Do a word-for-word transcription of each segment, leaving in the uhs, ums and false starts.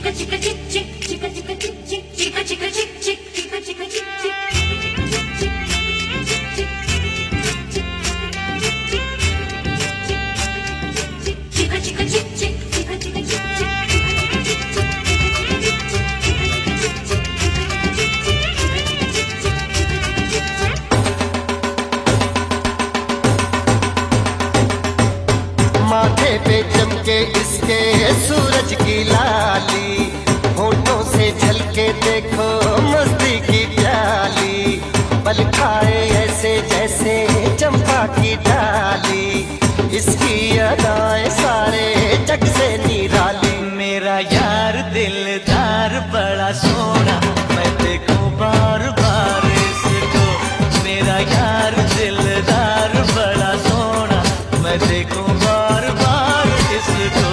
माथे पे चमके इसके सूरज की लाली, होठों से झलके देखो मस्ती की प्याली, पल खाए ऐसे जैसे चंपा की डाली, इसकी अदाएं सारे जग से निराली। मेरा यार दिलदार बड़ा सोना, मैं देखूं बार बार इसको। मेरा यार दिलदार बड़ा सोना, मैं देखूं बार बार इसको।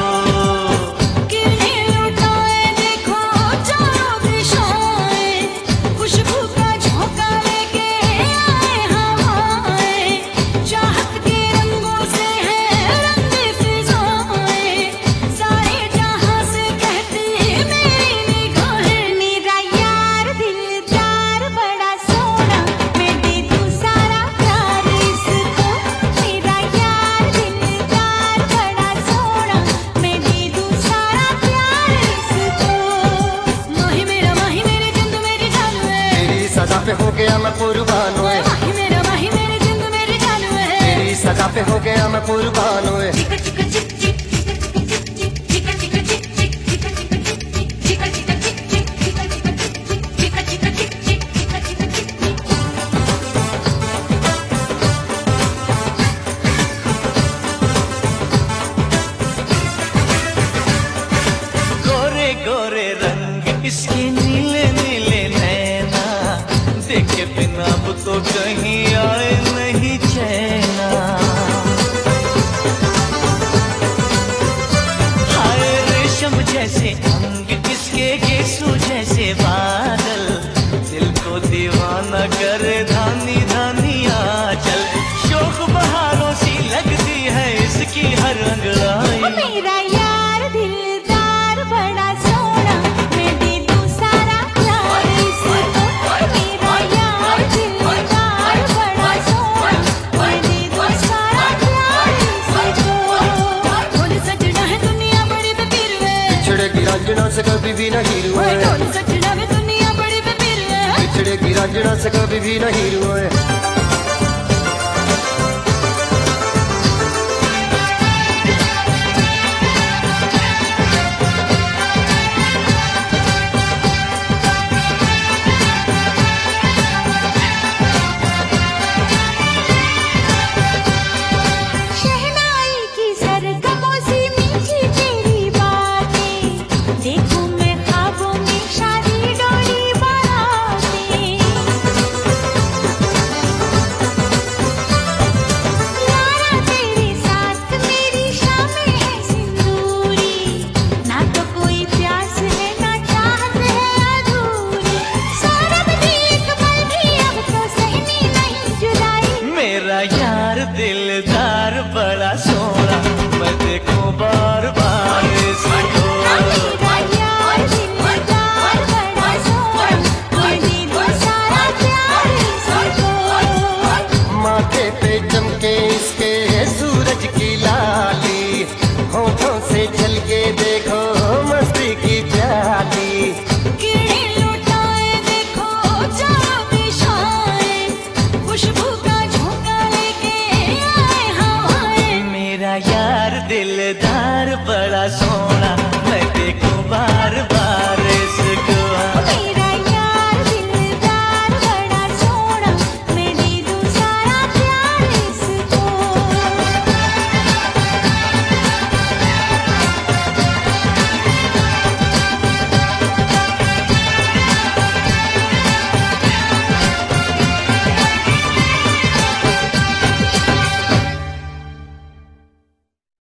सजा पे हो गया मैं कुर्बान हुए, मेरा माही मेरे जिंद मेरी जान हुए, तेरी सजा पे हो गया मैं कुर्बान हुए। गोरे गोरे रंग इसके नीले नीले नैना, देखे बिना अब तो कहीं आए नहीं चैना। हाय रेशम जैसे अंग इसके, गेसू जैसे बादल, दिल को दीवाना करे धानी धानी आंचल। शोक बहारों सी लगती है इसकी हर अंगड़ाई। मेरा यार दिलदार बड़ा सोना, मैं दे दूं सारा प्यार इसको। मेरा यार दिलदार बड़ा सोना, मैं दे दूं सारा प्यार इसको। ढोल सजना है दुनिया बड़ी बेपीर वे, बिछड़ेगी रांझना से कभी भी नहीं रुए, ढोल सजना है दुनिया बड़ी बेपीर वे, बिछड़ेगी रांझना से कभी भी नहीं रुए। मेरा यार दिलदार बड़ा सोना, मैं देखूं बार बार इसको। माथे पे चमके इसके सूरज की लाली, होठों से झलके देखो मस्ती की प्याली। मेरा यार दिलदार बड़ा सोना, मैं देखूं बार बार